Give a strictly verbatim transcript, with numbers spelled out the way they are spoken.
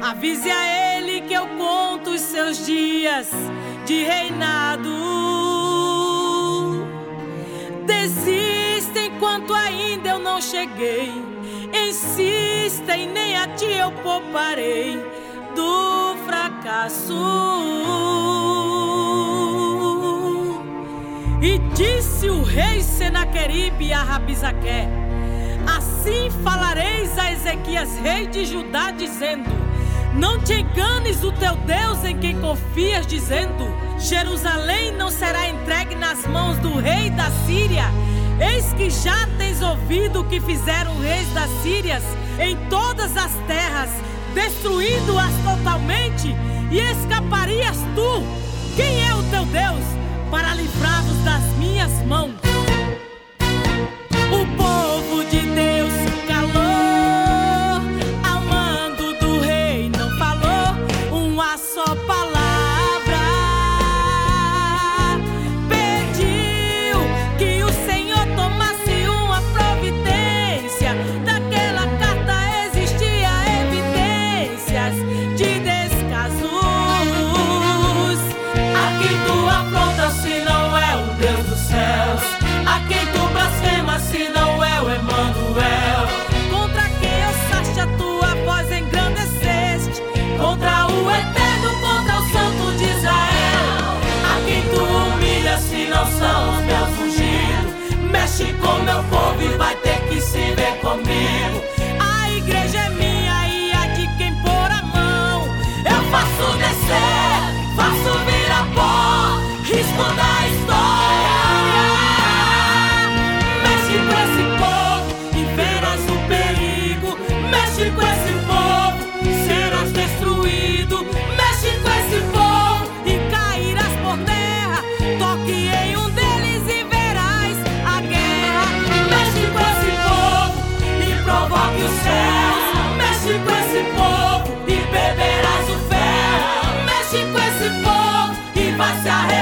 Avise a ele que eu conto os seus dias de reinado. Desista enquanto ainda eu não cheguei. Insista e nem a ti eu pouparei do fracasso. E disse o rei Senaqueribe a Rabisaque: assim falareis a Ezequias, rei de Judá, dizendo: não te enganes o teu Deus em quem confias, dizendo: Jerusalém não será entregue nas mãos do rei da Síria. Eis que já tens ouvido o que fizeram os reis das Sírias em todas as terras, destruindo-as totalmente, e escaparias tu? Quem é o teu Deus para livrar-vos das minhas mãos? O povo de Deus se calou, ao mando do rei não falou uma só palavra. Pediu que o Senhor tomasse uma providência. Daquela carta existia evidências de descasos. A quem tu afrontas se não é o Deus dos céus? A quem tu blasfemas se não é o Emanuel? Contra quem alçaste a tua voz engrandeceste? Contra o Eterno, contra o Santo de Israel. A quem tu humilhas se não são os meus ungidos? Mexe com meu povo e vai ter que se ver comigo. A igreja é minha e a de quem pôr a mão. Eu faço descer, faço virar pó, risco da história. Mexe com esse povo e verás o perigo. Mexe com esse povo, serás destruído. Mexe com esse povo e cairás por terra. Toque em um deles e verás a guerra. Mexe com esse povo e provoque os céus. Mexe com esse povo e beberás o fel. Mexe com esse povo e vai se arrepender.